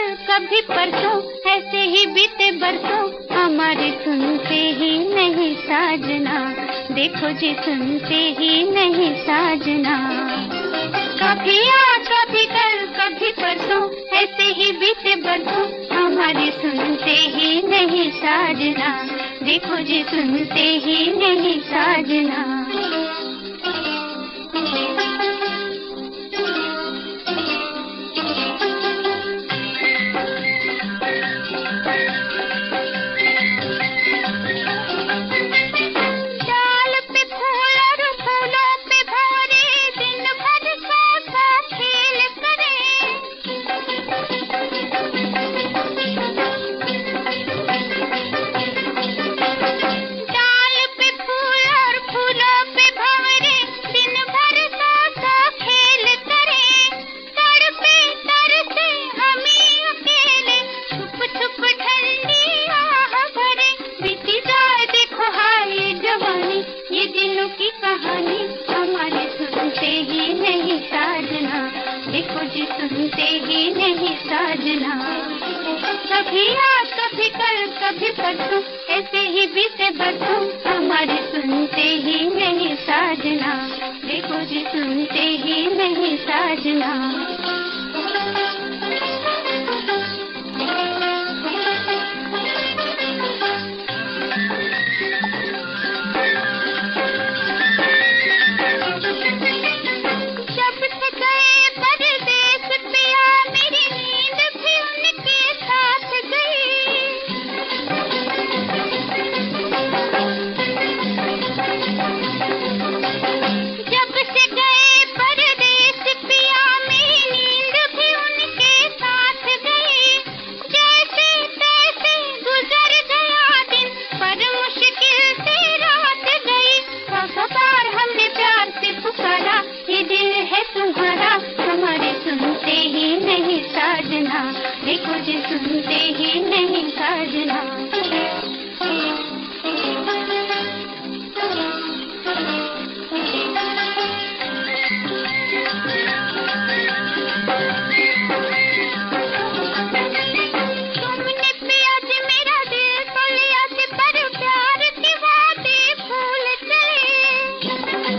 कभी परसों, ऐसे ही बीते बरसों, हमारे सुनते ही नहीं साजना। देखो जी सुनते ही नहीं साजना। कभी आज कभी कल कभी परसों, ऐसे ही बीते बरसों, हमारे सुनते ही नहीं साजना। देखो जी सुनते ही नहीं साजना। की कहानी हमारे सुनते ही नहीं साजना। देखो जी सुनते ही नहीं साजना। कभी आज कभी कल कभी परसों, ऐसे ही बीते बरसों, हमारे सुनते ही नहीं साजना। देखो जी सुनते ही नहीं साजना। देखो जी सुनते ही नहीं साजना। तुमने पिया जी मेरा दिल तो लिया जी, पर प्यार की बातें भूल गए।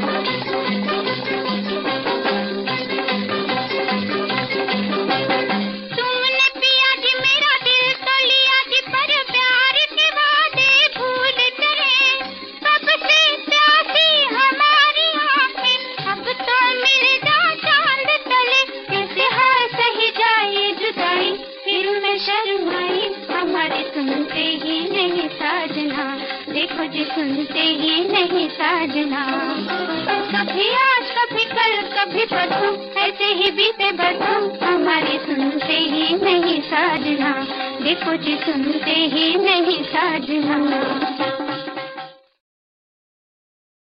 हमारे सुनते ही नहीं साजना। देखो जी सुनते ही नहीं साजना। कभी आज कभी कल कभी परसों, ऐसे ही बीते बरसों, हमारे सुनते ही नहीं साजना। देखो जी सुनते ही नहीं साजना।